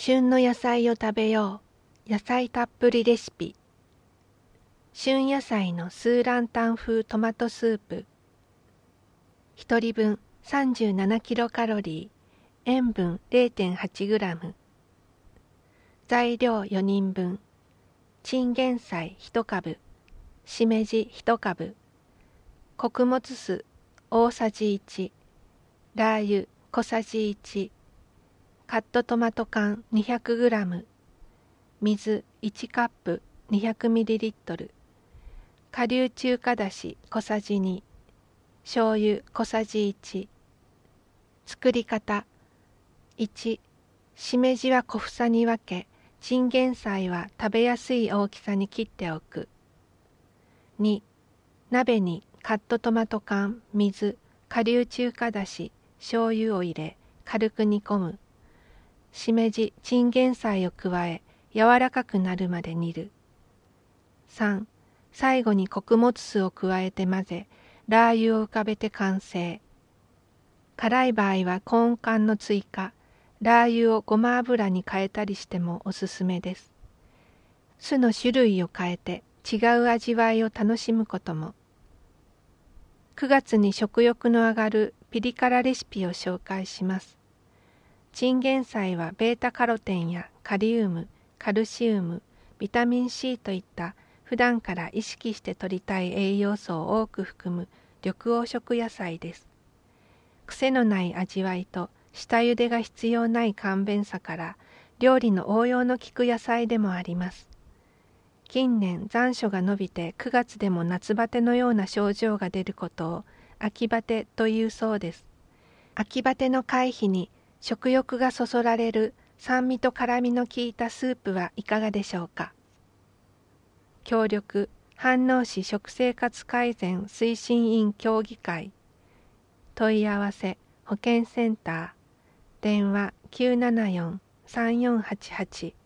旬の野菜を食べよう。野菜たっぷりレシピ。旬野菜のスーランタン風トマトスープ。1人分37キロカロリー、塩分 0.8 グラム。材料4人分。チンゲン菜1株、しめじ1株、穀物酢大さじ1、ラー油小さじ1、カットトマト缶200グラム、水1カップ200ミリリットル、顆粒中華だし小さじ2、醤油小さじ1。作り方。1、しめじは小房に分け、チンゲン菜は食べやすい大きさに切っておく。2、鍋にカットトマト缶、水、顆粒中華だし、醤油を入れ、軽く煮込む。しめじ、チンゲン菜を加え、柔らかくなるまで煮る。3、最後に穀物酢を加えて混ぜ、ラー油を浮かべて完成。辛い場合はコーン缶の追加、ラー油をごま油に変えたりしてもおすすめです。酢の種類を変えて違う味わいを楽しむことも。9月に食欲の上がるピリ辛レシピを紹介します。チンゲン菜はベータカロテンやカリウム、カルシウム、ビタミン C といった普段から意識して摂りたい栄養素を多く含む緑黄色野菜です。癖のない味わいと下茹でが必要ない簡便さから料理の応用の利く野菜でもあります。近年残暑が伸びて9月でも夏バテのような症状が出ることを秋バテというそうです。秋バテの回避に食欲がそそられる酸味と辛みの効いたスープはいかがでしょうか。協力飯能市食生活改善推進員協議会。問い合わせ保健センター電話 974-3488